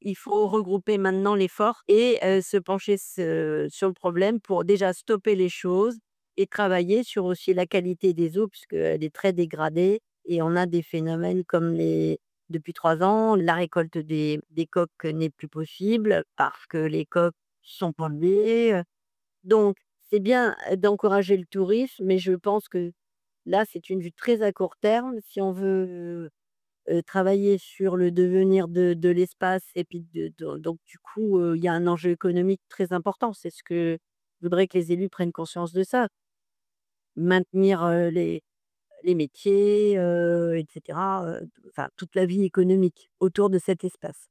il faut regrouper maintenant les forces et se pencher sur le problème pour déjà stopper les choses et travailler sur aussi la qualité des eaux puisqu'elle est très dégradée et on a des phénomènes comme les depuis 3 ans, la récolte des coques n'est plus possible parce que les coques sont polluées, donc c'est bien, d'encourager le tourisme, mais je pense que là, c'est une vue très à court terme. Si on veut, travailler sur le devenir de l'espace et puis donc du coup, il y a un enjeu économique très important. C'est ce que je voudrais que les élus prennent conscience de ça. Maintenir, les métiers, et cetera, enfin toute la vie économique autour de cet espace.